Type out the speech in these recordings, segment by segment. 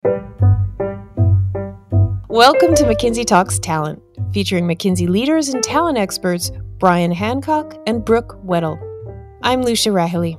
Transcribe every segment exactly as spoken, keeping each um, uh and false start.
Welcome to McKinsey Talks Talent, featuring McKinsey leaders and talent experts Brian Hancock and Brooke Weddle. I'm Lucia Rahilly.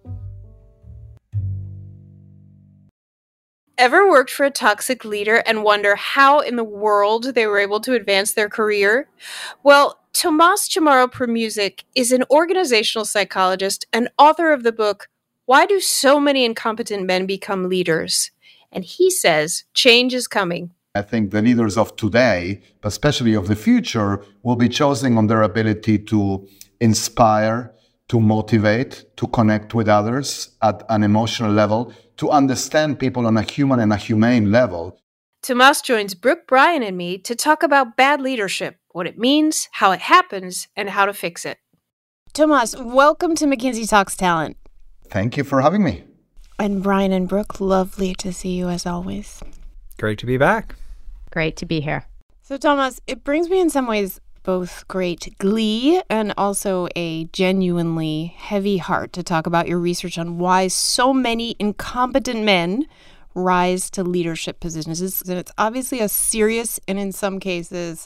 Ever worked for a toxic leader and wonder how in the world they were able to advance their career? Well, Tomas Chamorro-Premuzic is an organizational psychologist and author of the book, Why Do So Many Incompetent Men Become Leaders? And he says change is coming. I think the leaders of today, but especially of the future, will be chosen on their ability to inspire, to motivate, to connect with others at an emotional level, to understand people on a human and a humane level. Tomas joins Brooke, Brian, and me to talk about bad leadership, what it means, how it happens, and how to fix it. Tomas, welcome to McKinsey Talks Talent. Thank you for having me. And Brian and Brooke, lovely to see you as always. Great to be back. Great to be here. So, Tomas, it brings me in some ways both great glee and also a genuinely heavy heart to talk about your research on why so many incompetent men rise to leadership positions. And it's obviously a serious and in some cases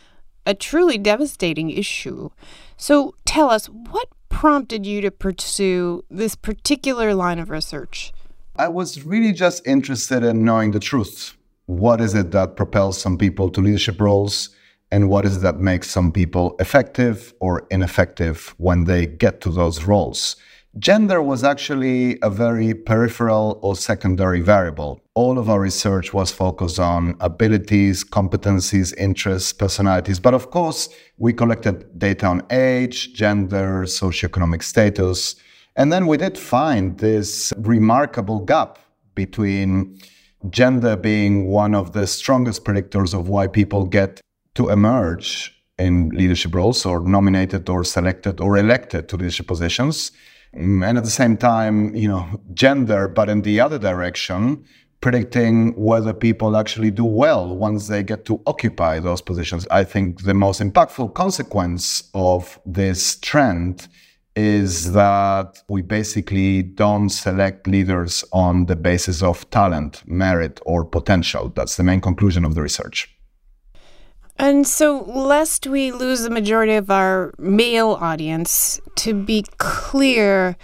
a truly devastating issue. So tell us, what prompted you to pursue this particular line of research? I was really just interested in knowing the truth. What is it that propels some people to leadership roles? And what is it that makes some people effective or ineffective when they get to those roles? Gender was actually a very peripheral or secondary variable. All of our research was focused on abilities, competencies, interests, personalities. But of course, we collected data on age, gender, socioeconomic status. And then we did find this remarkable gap between gender being one of the strongest predictors of why people get to emerge in leadership roles or nominated or selected or elected to leadership positions. And at the same time, you know, gender, but in the other direction, predicting whether people actually do well once they get to occupy those positions. I think the most impactful consequence of this trend is that we basically don't select leaders on the basis of talent, merit, or potential. That's the main conclusion of the research. And so, lest we lose the majority of our male audience, to be clear,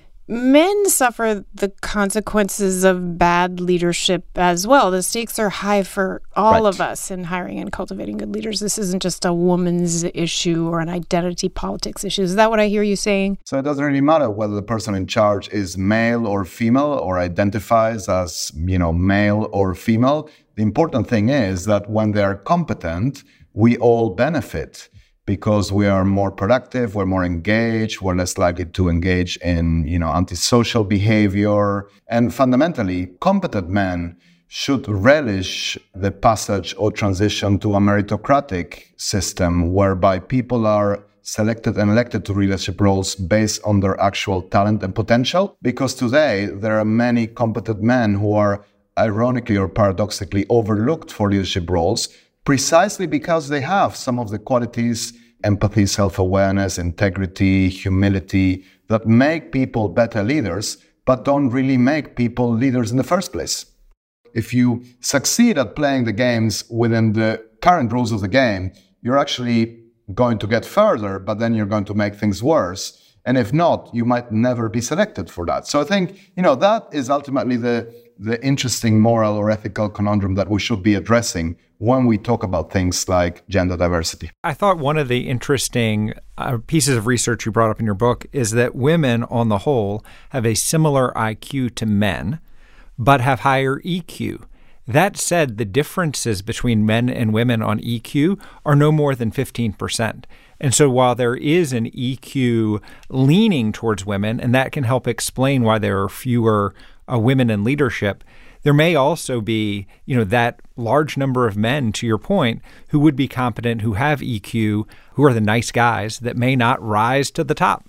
men suffer the consequences of bad leadership as well. The stakes are high for all Right. of us in hiring and cultivating good leaders. This isn't just a woman's issue or an identity politics issue. Is that what I hear you saying? So it doesn't really matter whether the person in charge is male or female or identifies as, you know, male or female. The important thing is that when they're competent, we all benefit because we are more productive, we're more engaged, we're less likely to engage in, you know, antisocial behavior. And fundamentally, competent men should relish the passage or transition to a meritocratic system whereby people are selected and elected to leadership roles based on their actual talent and potential. Because today, there are many competent men who are ironically or paradoxically overlooked for leadership roles precisely because they have some of the qualities, empathy, self-awareness, integrity, humility, that make people better leaders, but don't really make people leaders in the first place. If you succeed at playing the games within the current rules of the game, you're actually going to get further, but then you're going to make things worse. And if not, you might never be selected for that. So I think, you know, that is ultimately the, the interesting moral or ethical conundrum that we should be addressing when we talk about things like gender diversity. I thought one of the interesting uh, pieces of research you brought up in your book is that women on the whole have a similar I Q to men, but have higher E Q. That said, the differences between men and women on E Q are no more than fifteen percent. And so while there is an E Q leaning towards women, and that can help explain why there are fewer uh, women in leadership, there may also be, you know, that large number of men, to your point, who would be competent, who have E Q, who are the nice guys that may not rise to the top.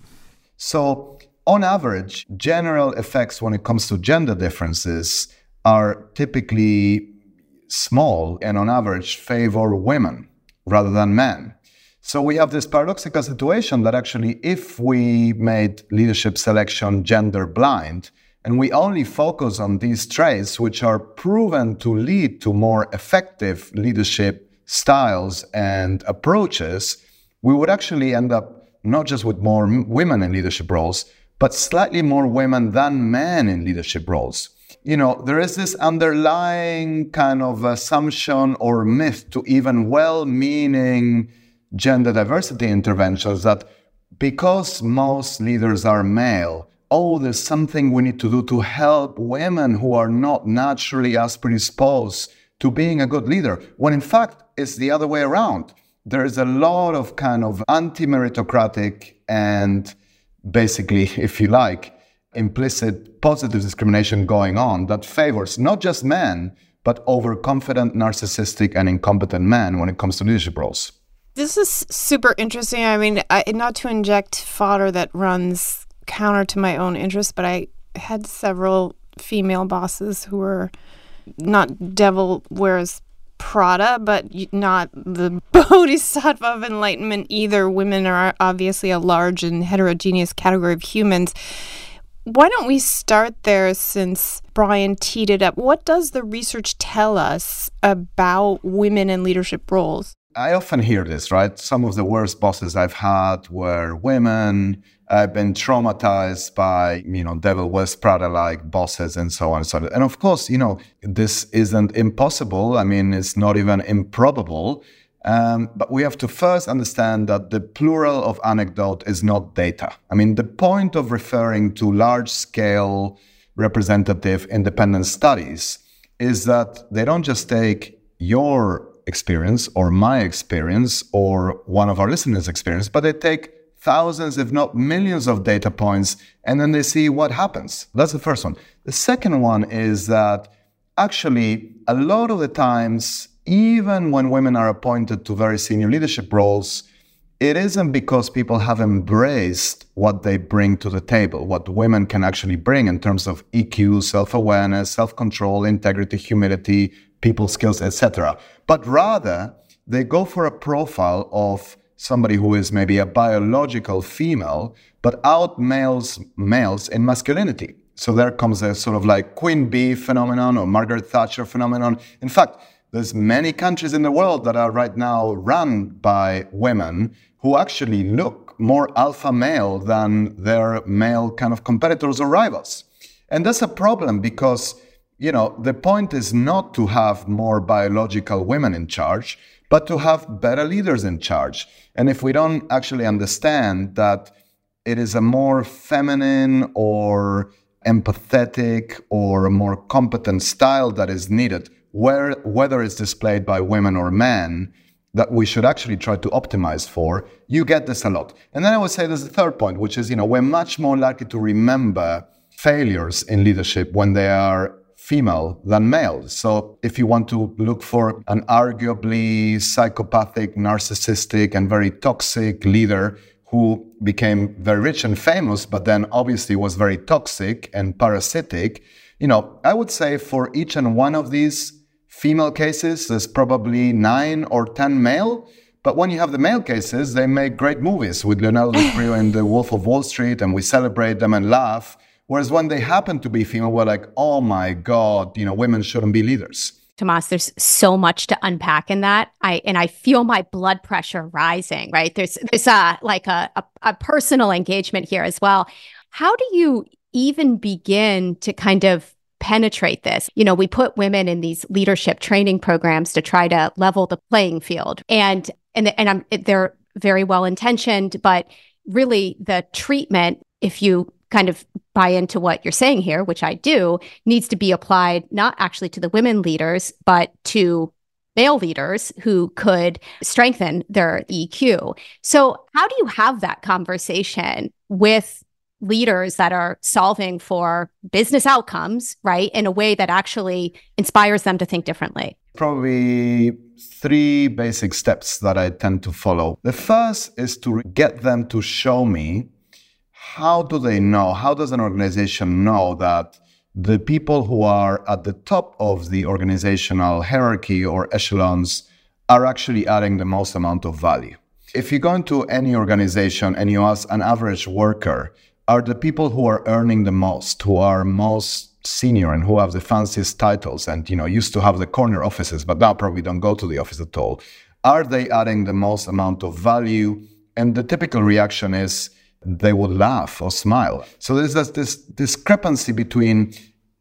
So on average, general effects when it comes to gender differences are typically small and on average favor women rather than men. So we have this paradoxical situation that actually if we made leadership selection gender blind, and we only focus on these traits which are proven to lead to more effective leadership styles and approaches, we would actually end up not just with more m- women in leadership roles, but slightly more women than men in leadership roles. You know, there is this underlying kind of assumption or myth to even well-meaning gender diversity interventions that because most leaders are male, oh, there's something we need to do to help women who are not naturally as predisposed to being a good leader, when in fact, it's the other way around. There is a lot of kind of anti-meritocratic and basically, if you like, implicit positive discrimination going on that favors not just men, but overconfident, narcissistic, and incompetent men when it comes to leadership roles. This is super interesting. I mean, I, not to inject fodder that runs counter to my own interests, but I had several female bosses who were not devil wears Prada, but not the bodhisattva of enlightenment either. Women are obviously a large and heterogeneous category of humans. Why don't we start there, since Brian teed it up? What does the research tell us about women in leadership roles? I often hear this, right? Some of the worst bosses I've had were women. I've been traumatized by, you know, Devil Wears Prada-like bosses and so on and so on. And of course, you know, this isn't impossible. I mean, it's not even improbable. Um, but we have to first understand that the plural of anecdote is not data. I mean, the point of referring to large-scale representative independent studies is that they don't just take your experience or my experience or one of our listeners' experience, but they take thousands, if not millions of data points, and then they see what happens. That's the first one. The second one is that actually a lot of the times, even when women are appointed to very senior leadership roles, it isn't because people have embraced what they bring to the table, what women can actually bring in terms of E Q, self-awareness, self-control, integrity, humility, people skills, et cetera. But rather, they go for a profile of somebody who is maybe a biological female, but out males males in masculinity. So there comes a sort of like Queen Bee phenomenon or Margaret Thatcher phenomenon. In fact, there's many countries in the world that are right now run by women who actually look more alpha male than their male kind of competitors or rivals. And that's a problem because, you know, the point is not to have more biological women in charge, but to have better leaders in charge. And if we don't actually understand that it is a more feminine or empathetic or a more competent style that is needed, where, whether it's displayed by women or men, that we should actually try to optimize for, you get this a lot. And then I would say there's a third point, which is, you know, we're much more likely to remember failures in leadership when they are female than male. So if you want to look for an arguably psychopathic, narcissistic, and very toxic leader who became very rich and famous, but then obviously was very toxic and parasitic, you know, I would say for each and one of these female cases, there's probably nine or ten male. But when you have the male cases, they make great movies with Leonardo DiCaprio in The Wolf of Wall Street, and we celebrate them and laugh. Whereas when they happen to be female, we're like, oh my God, you know, women shouldn't be leaders. Tomas, there's so much to unpack in that. I and I feel my blood pressure rising, right? There's there's a like a, a, a personal engagement here as well. How do you even begin to kind of penetrate this? You know, we put women in these leadership training programs to try to level the playing field. And and and I'm, they're very well intentioned, but really the treatment, if you kind of buy into what you're saying here, which I do, needs to be applied not actually to the women leaders, but to male leaders who could strengthen their E Q. So how do you have that conversation with leaders that are solving for business outcomes, right, in a way that actually inspires them to think differently? Probably three basic steps that I tend to follow. The first is to get them to show me, how do they know, how does an organization know that the people who are at the top of the organizational hierarchy or echelons are actually adding the most amount of value? If you go into any organization and you ask an average worker, are the people who are earning the most, who are most senior and who have the fanciest titles and, you know, used to have the corner offices, but now probably don't go to the office at all. Are they adding the most amount of value? And the typical reaction is they would laugh or smile. So there's this, this discrepancy between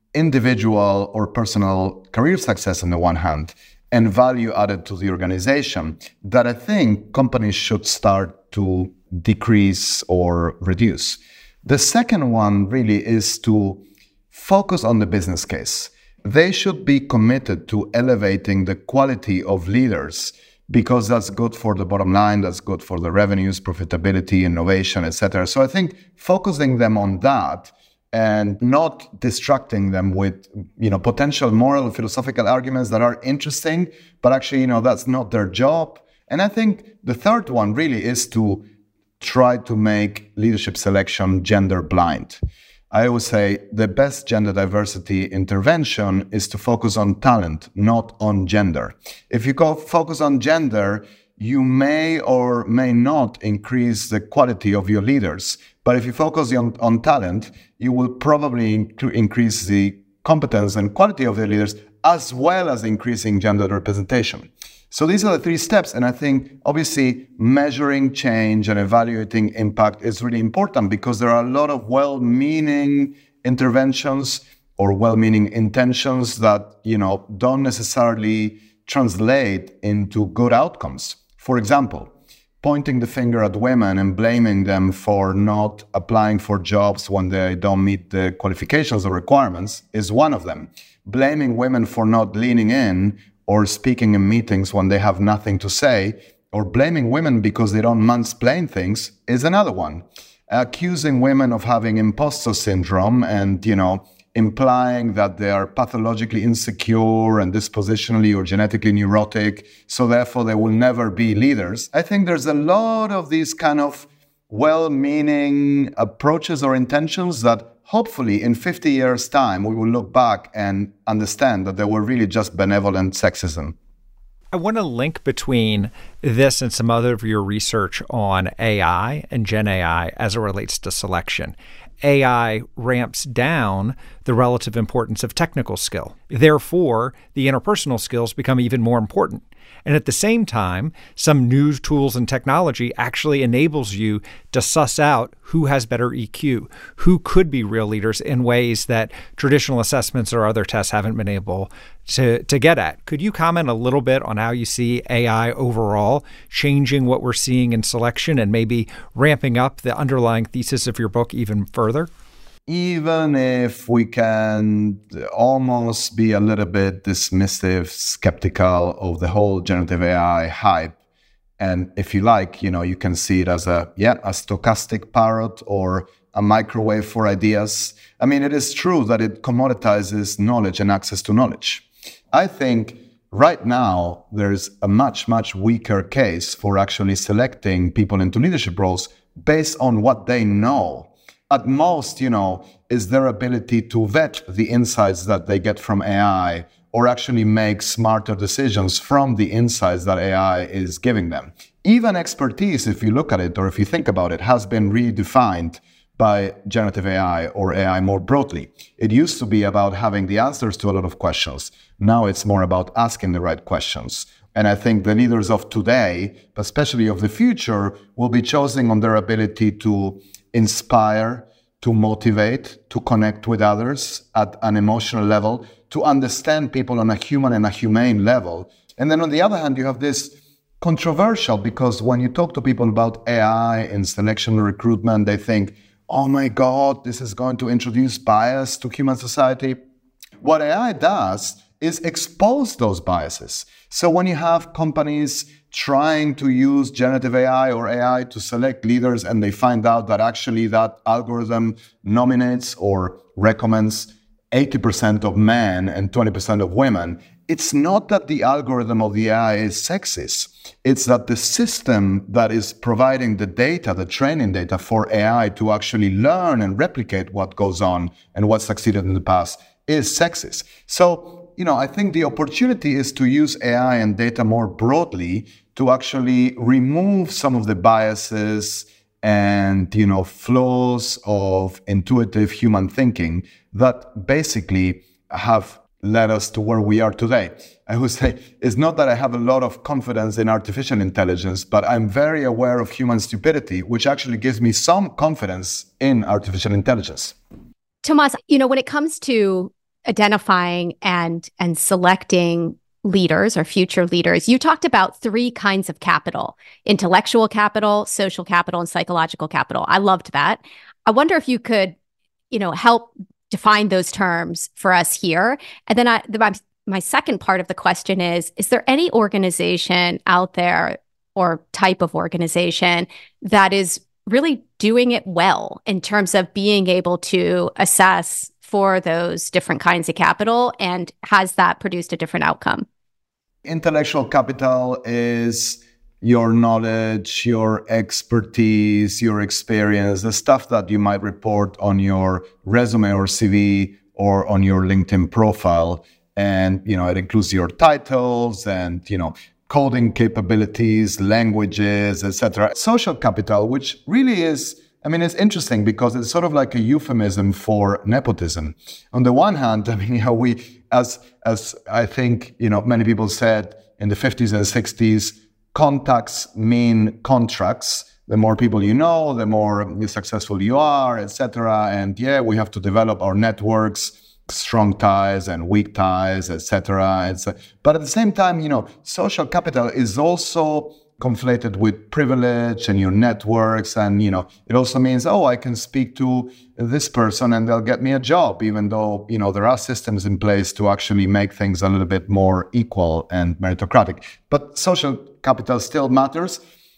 individual or personal career success on the one hand and value added to the organization that I think companies should start to decrease or reduce. The second one really is to focus on the business case. They should be committed to elevating the quality of leaders because that's good for the bottom line, that's good for the revenues, profitability, innovation, et cetera. So I think focusing them on that and not distracting them with, you know, potential moral or philosophical arguments that are interesting, but actually, you know, that's not their job. And I think the third one really is to try to make leadership selection gender blind. I always say the best gender diversity intervention is to focus on talent, not on gender. If you go focus on gender, you may or may not increase the quality of your leaders. But if you focus on, on talent, you will probably inc- increase the competence and quality of the leaders, as well as increasing gender representation. So these are the three steps. And I think, obviously, measuring change and evaluating impact is really important because there are a lot of well-meaning interventions or well-meaning intentions that, you know, don't necessarily translate into good outcomes. For example, pointing the finger at women and blaming them for not applying for jobs when they don't meet the qualifications or requirements is one of them. Blaming women for not leaning in or speaking in meetings when they have nothing to say, or blaming women because they don't mansplain things is another one. Accusing women of having imposter syndrome and, you know, implying that they are pathologically insecure and dispositionally or genetically neurotic, so therefore they will never be leaders. I think there's a lot of these kind of well-meaning approaches or intentions that hopefully in fifty years' time, we will look back and understand that they were really just benevolent sexism. I want to link between this and some other of your research on A I and Gen A I as it relates to selection. A I ramps down the relative importance of technical skill. Therefore, the interpersonal skills become even more important. And at the same time, some new tools and technology actually enables you to suss out who has better E Q, who could be real leaders in ways that traditional assessments or other tests haven't been able to, to get at. Could you comment a little bit on how you see A I overall changing what we're seeing in selection and maybe ramping up the underlying thesis of your book even further? Even if we can almost be a little bit dismissive, skeptical of the whole generative A I hype, and if you like, you know, you can see it as a, yeah, a stochastic parrot or a microwave for ideas. I mean, it is true that it commoditizes knowledge and access to knowledge. I think right now there's a much, much weaker case for actually selecting people into leadership roles based on what they know. At most, you know, is their ability to vet the insights that they get from A I or actually make smarter decisions from the insights that A I is giving them. Even expertise, if you look at it or if you think about it, has been redefined by generative A I or A I more broadly. It used to be about having the answers to a lot of questions. Now it's more about asking the right questions. And I think the leaders of today, especially of the future, will be chosen on their ability to inspire, to motivate, to connect with others at an emotional level, to understand people on a human and a humane level. And then on the other hand, you have this controversial, because when you talk to people about A I in selection and recruitment, they think, oh my God, this is going to introduce bias to human society. What A I does is expose those biases. So when you have companies trying to use generative A I or A I to select leaders and they find out that actually that algorithm nominates or recommends eighty percent of men and twenty percent of women, it's not that the algorithm of the A I is sexist. It's that the system that is providing the data, the training data for A I to actually learn and replicate what goes on and what succeeded in the past is sexist. So, you know, I think the opportunity is to use A I and data more broadly to actually remove some of the biases and, you know, flows of intuitive human thinking that basically have led us to where we are today. I would say it's not that I have a lot of confidence in artificial intelligence, but I'm very aware of human stupidity, which actually gives me some confidence in artificial intelligence. Tomas, you know, when it comes to identifying and and selecting leaders or future leaders, you talked about three kinds of capital: intellectual capital, social capital, and psychological capital. I loved that. I wonder if you could, you know, help define those terms for us here. And then I, the, my, my second part of the question is, is there any organization out there or type of organization that is really doing it well in terms of being able to assess for those different kinds of capital, and has that produced a different outcome? Intellectual capital is your knowledge, your expertise, your experience, the stuff that you might report on your resume or C V or on your LinkedIn profile. And, you know, it includes your titles and, you know, coding capabilities, languages, et cetera. Social capital, which really is, I mean, it's interesting because it's sort of like a euphemism for nepotism. On the one hand, I mean, you know, we, as, as I think, you know, many people said in the fifties and sixties, contacts mean contracts. The more people you know, the more successful you are, et cetera. And yeah, we have to develop our networks, strong ties and weak ties, et cetera. But at the same time, you know, social capital is also conflated with privilege and your networks. And, you know, it also means, oh, I can speak to this person and they'll get me a job, even though, you know, there are systems in place to actually make things a little bit more equal and meritocratic. But social capital still matters.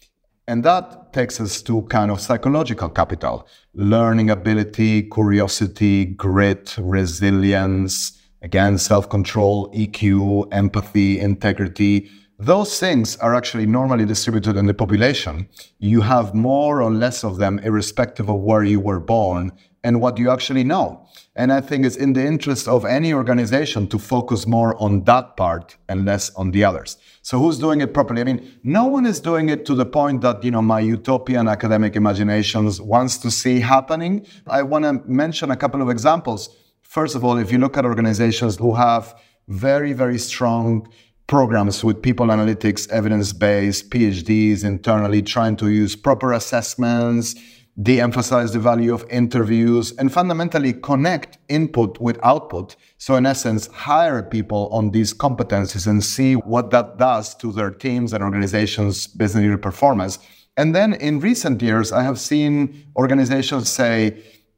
And that takes us to kind of psychological capital: learning ability, curiosity, grit, resilience, again, self-control, E Q, empathy, integrity. Those things are actually normally distributed in the population. You have more or less of them irrespective of where you were born and what you actually know. And I think it's in the interest of any organization to focus more on that part and less on the others. So who's doing it properly? I mean, no one is doing it to the point that, you know, my utopian academic imaginations wants to see happening. I want to mention a couple of examples. First of all, if you look at organizations who have very, very strong programs with people analytics, evidence-based, P H Ds internally, trying to use proper assessments, de-emphasize the value of interviews, and fundamentally connect input with output. So in essence, hire people on these competencies and see what that does to their teams and organizations' business unit performance. And then in recent years, I have seen organizations say,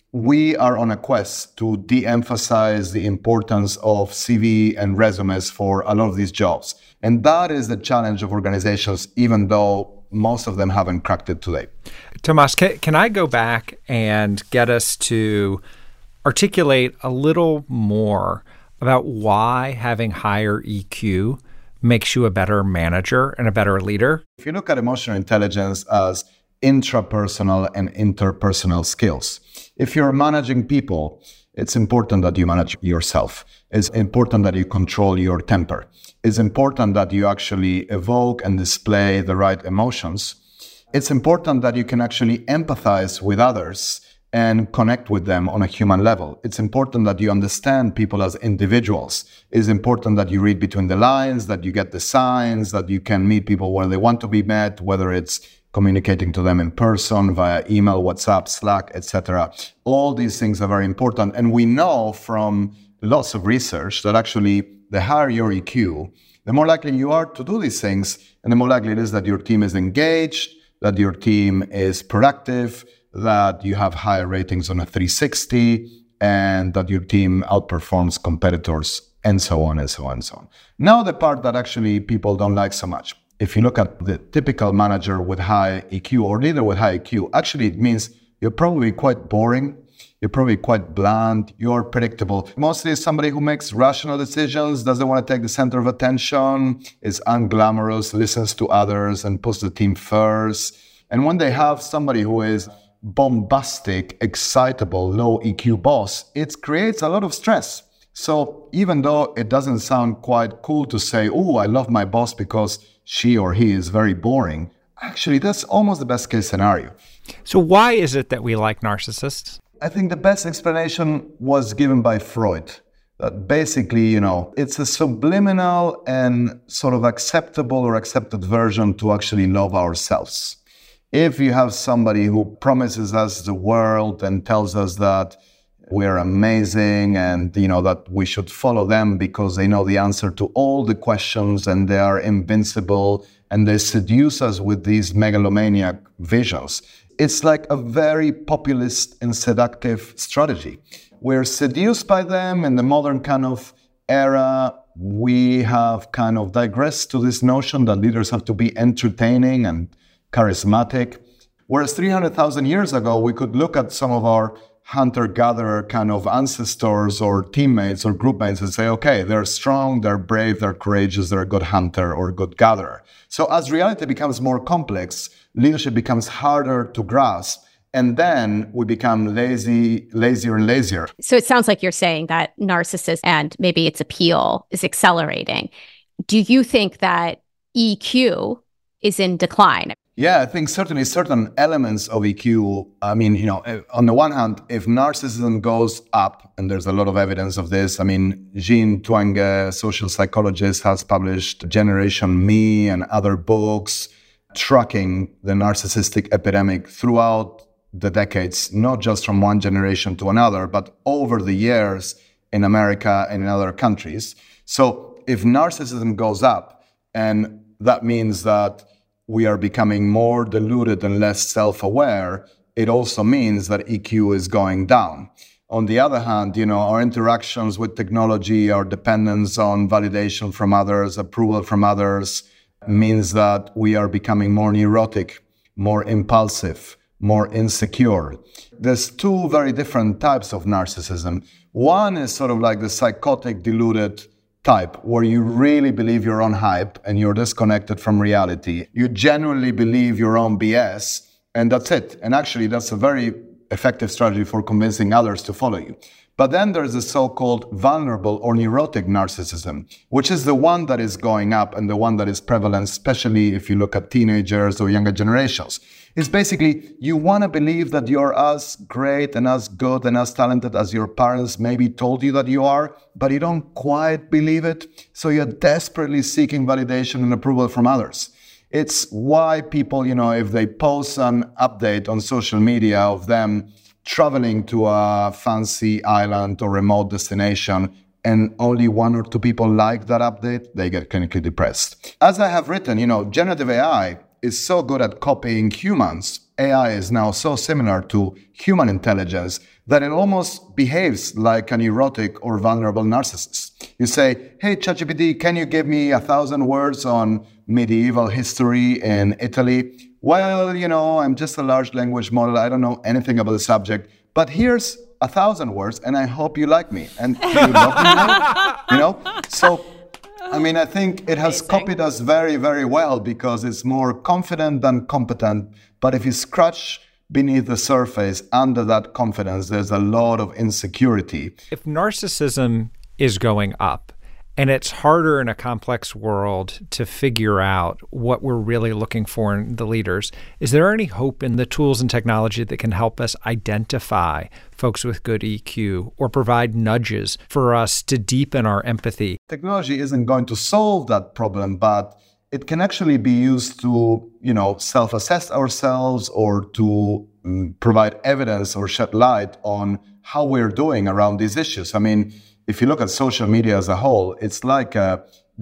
we are on a quest to de-emphasize the importance of C V and resumes for a lot of these jobs. And that is the challenge of organizations, even though most of them haven't cracked it today. Tomas, can, can I go back and get us to articulate a little more about why having higher E Q makes you a better manager and a better leader? If you look at emotional intelligence as intrapersonal and interpersonal skills, if you're managing people, it's important that you manage yourself. It's important that you control your temper. It's important that you actually evoke and display the right emotions. It's important that you can actually empathize with others and connect with them on a human level. It's important that you understand people as individuals. It's important that you read between the lines, that you get the signs, that you can meet people where they want to be met, whether it's communicating to them in person, via email, WhatsApp, Slack, et cetera. All these things are very important. And we know from lots of research that actually the higher your E Q, the more likely you are to do these things, and the more likely it is that your team is engaged, that your team is productive, that you have higher ratings on a three sixty, and that your team outperforms competitors, and so on and so on and so on. Now the part that actually people don't like so much. If you look at the typical manager with high E Q or leader with high E Q, actually it means you're probably quite boring. You're probably quite bland. You're predictable. Mostly somebody who makes rational decisions, doesn't want to take the center of attention, is unglamorous, listens to others, and puts the team first. And when they have somebody who is bombastic, excitable, low E Q boss, it creates a lot of stress. So even though it doesn't sound quite cool to say, oh, I love my boss because she or he is very boring, Actually, that's almost the best case scenario. So why is it that we like narcissists? I think the best explanation was given by Freud. That basically, you know, it's a subliminal and sort of acceptable or accepted version to actually love ourselves. If you have somebody who promises us the world and tells us that we're amazing and, you know, that we should follow them because they know the answer to all the questions and they are invincible and they seduce us with these megalomaniac visions, it's like a very populist and seductive strategy. We're seduced by them in the modern kind of era. We have kind of digressed to this notion that leaders have to be entertaining and charismatic. Whereas three hundred thousand years ago, we could look at some of our hunter-gatherer kind of ancestors or teammates or groupmates and say, okay, they're strong, they're brave, they're courageous, they're a good hunter or a good gatherer. So as reality becomes more complex, leadership becomes harder to grasp. And then we become lazy, lazier and lazier. So it sounds like you're saying that narcissism and maybe its appeal is accelerating. Do you think that E Q is in decline? Yeah, I think certainly certain elements of E Q, I mean, you know, on the one hand, if narcissism goes up, and there's a lot of evidence of this, I mean, Jean Twenge, a social psychologist, has published Generation Me and other books tracking the narcissistic epidemic throughout the decades, not just from one generation to another, but over the years in America and in other countries. So if narcissism goes up, and that means that we are becoming more deluded and less self-aware, it also means that E Q is going down. On the other hand, you know, our interactions with technology, our dependence on validation from others, approval from others, means that we are becoming more neurotic, more impulsive, more insecure. There's two very different types of narcissism. One is sort of like the psychotic, deluded type, where you really believe your own hype and you're disconnected from reality. You genuinely believe your own B S, and that's it. And actually, that's a very effective strategy for convincing others to follow you. But then there's the so-called vulnerable or neurotic narcissism, which is the one that is going up and the one that is prevalent, especially if you look at teenagers or younger generations. It's basically, you want to believe that you're as great and as good and as talented as your parents maybe told you that you are, but you don't quite believe it. So you're desperately seeking validation and approval from others. It's why people, you know, if they post an update on social media of them traveling to a fancy island or remote destination, and only one or two people like that update, they get clinically depressed. As I have written, you know, generative A I is so good at copying humans. A I is now so similar to human intelligence that it almost behaves like a neurotic or vulnerable narcissist. You say, hey, ChatGPT, can you give me a thousand words on medieval history in Italy? Well, you know, I'm just a large language model. I don't know anything about the subject, but here's a thousand words and I hope you like me. And do you love me now? You know? So, I mean, I think it has copied us very, very well because it's more confident than competent. But if you scratch beneath the surface, under that confidence, there's a lot of insecurity. If narcissism is going up, and it's harder in a complex world to figure out what we're really looking for in the leaders, is there any hope in the tools and technology that can help us identify folks with good E Q or provide nudges for us to deepen our empathy? Technology isn't going to solve that problem, but it can actually be used to, you know, self-assess ourselves or to um, provide evidence or shed light on how we're doing around these issues. I mean, if you look at social media as a whole, it's like a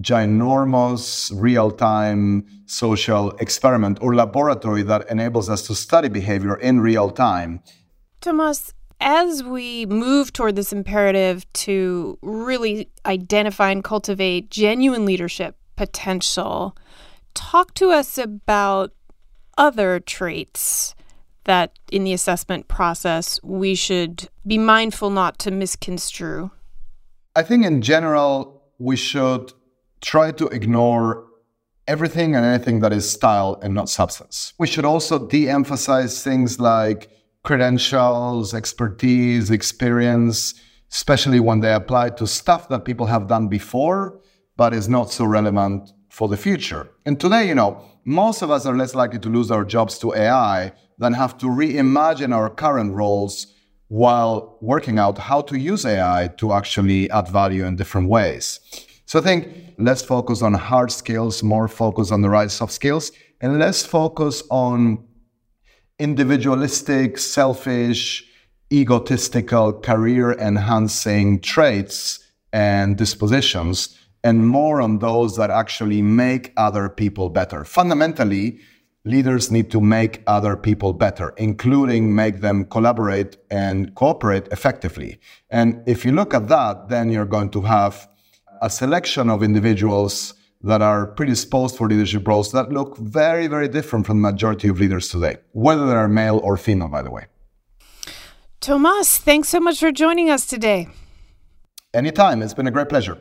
ginormous real-time social experiment or laboratory that enables us to study behavior in real time. Tomas, as we move toward this imperative to really identify and cultivate genuine leadership potential, talk to us about other traits that in the assessment process we should be mindful not to misconstrue. I think in general, we should try to ignore everything and anything that is style and not substance. We should also de-emphasize things like credentials, expertise, experience, especially when they apply to stuff that people have done before, but is not so relevant for the future. And today, you know, most of us are less likely to lose our jobs to A I than have to reimagine our current roles while working out how to use A I to actually add value in different ways. So I think less focus on hard skills, more focus on the right soft skills, and less focus on individualistic, selfish, egotistical, career-enhancing traits and dispositions, and more on those that actually make other people better. Fundamentally, leaders need to make other people better, including make them collaborate and cooperate effectively. And if you look at that, then you're going to have a selection of individuals that are predisposed for leadership roles that look very, very different from the majority of leaders today, whether they're male or female, by the way. Tomas, thanks so much for joining us today. Anytime. It's been a great pleasure.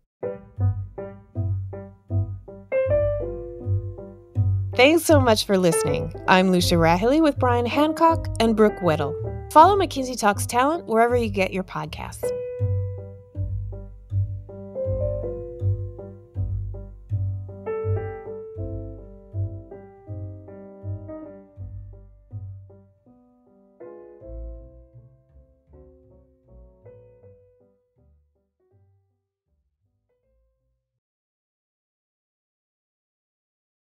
Thanks so much for listening. I'm Lucia Rahilly with Brian Hancock and Brooke Whittle. Follow McKinsey Talks Talent wherever you get your podcasts.